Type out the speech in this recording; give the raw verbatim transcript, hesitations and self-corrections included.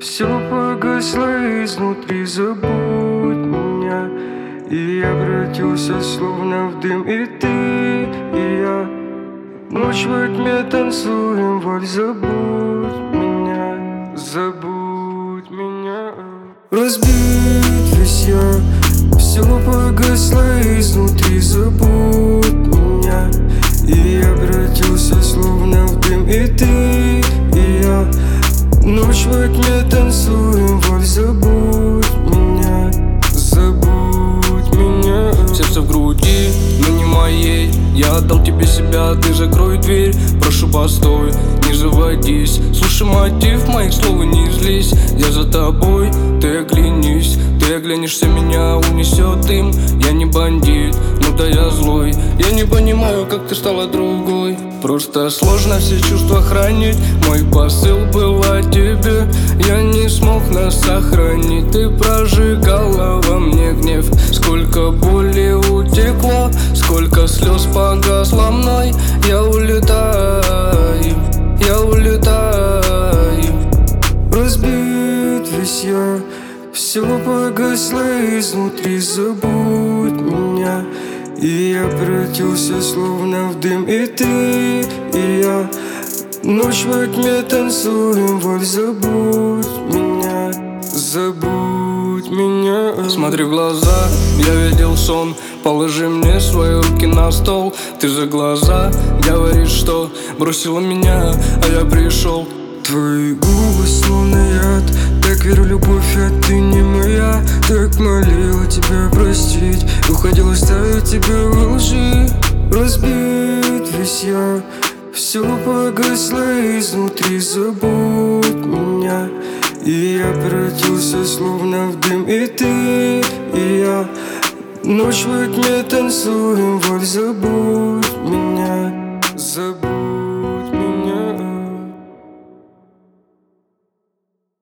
Все погасло изнутри, забудь меня. И я превратился словно в дым, и ты, и я. Ночь во тьме танцуем вальс, забудь меня, забудь меня. Разбит весь я, все погасло изнутри, забудь меня. И я превратился словно в дым, и ты, и я. Ночь во тьме танцуем вальс, забудь меня, забудь меня. Сердце в груди, но не моей. Я отдал тебе себя, ты закрой дверь. Прошу, постой, не заводись. Слушай мотив моих слов и не злись. Я за тобой, ты оглянись. Ты оглянешься, меня унесет дым. Я не бандит, ну да я злой. Я не понимаю, как ты стала другой. Просто сложно все чувства хранить. Мой посыл был о тебе. Я не смог нас сохранить. Ты прожигала во мне гнев. Сколько боли утекло, сколько слез погасло мной. Я улетаю, я улетаю. Разбит весь я, все погасло изнутри, забудь меня. И я превратился словно в дым, и ты, и я. Ночь во тьме танцуем вальс, забудь меня, забудь меня. Смотри в глаза, я видел сон. Положи мне свои руки на стол. Ты за глаза говоришь, что бросила меня, а я пришел. Твои губы словно яд. Так верю в любовь, а ты не моя. Так молила тебя простить, уходил, оставил тебя в лжи. Разбит весь я, все погасло изнутри, забудь меня. И я превратился словно в дым, и ты, и я. Ночь во тьме танцуем вальс, забудь меня, забудь.